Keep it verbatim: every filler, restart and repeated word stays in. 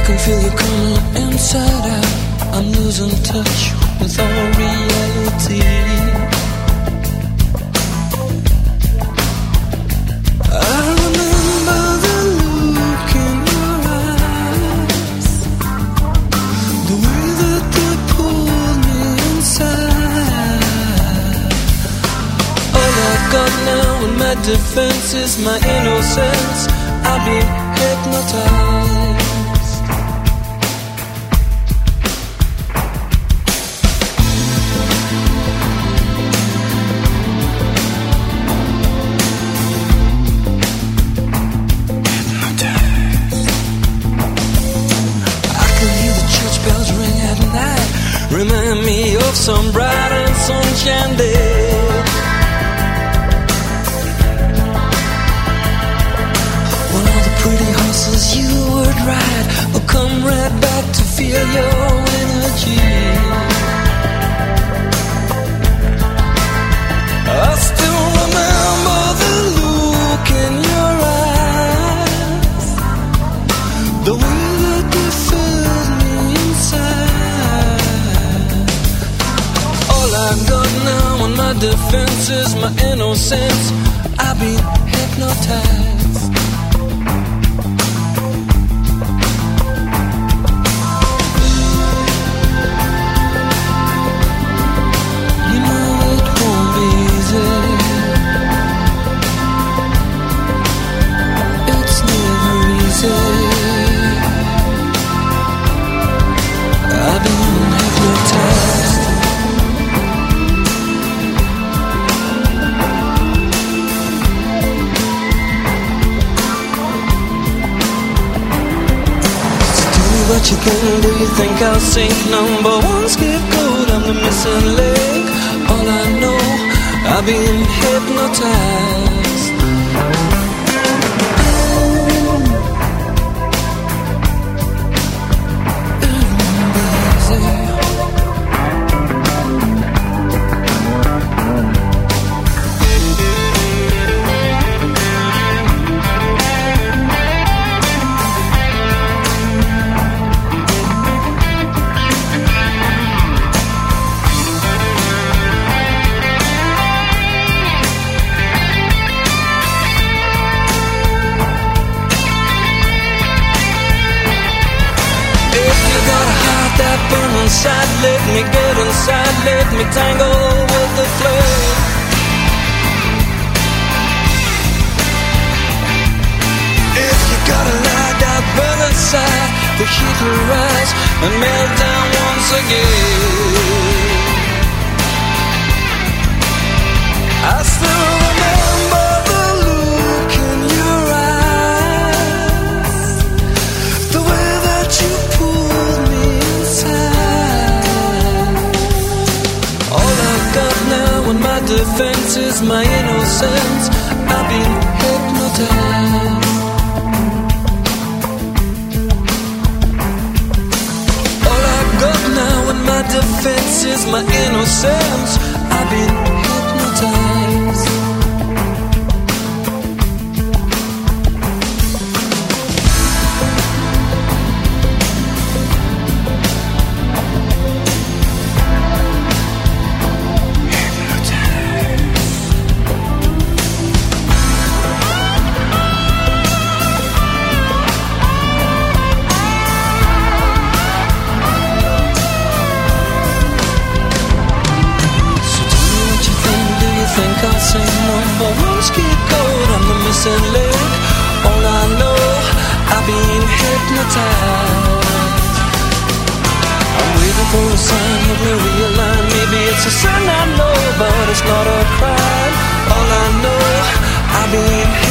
can feel you coming inside out. I'm losing touch with all reality. I remember the look in your eyes, the way that they pulled me inside. All I've got now in my defense is my innocence. I've been hypnotized. Remind me of some bright and sunshine day. When all the pretty horses you would ride will come right back to feel your energy. I still remember the look in your eyes, the way that you filled me inside. All I've got now on my defense is my innocence. I've been hypnotized. You know it won't be easy. It's never easy. I've been hypnotized. What you can do, you think I'll sink? Number one scapegoat, I'm the missing link. All I know, I've been hypnotized. Inside, let me get inside, let me tangle with the flame. If you got a light out, burn inside, the heat will rise and melt down once again. I still remember the look in your eyes, the way that you pulled me inside. My defense is my innocence. I've been hypnotized. All I've got now in my defense is my innocence. I've been hypnotized. I'll say number one scapegoat, I'm the missing link. All I know, I've been hypnotized. I'm waiting for a sign, help me realign. Maybe it's a sign I know, but it's not a crime. All I know, I've been hypnotized.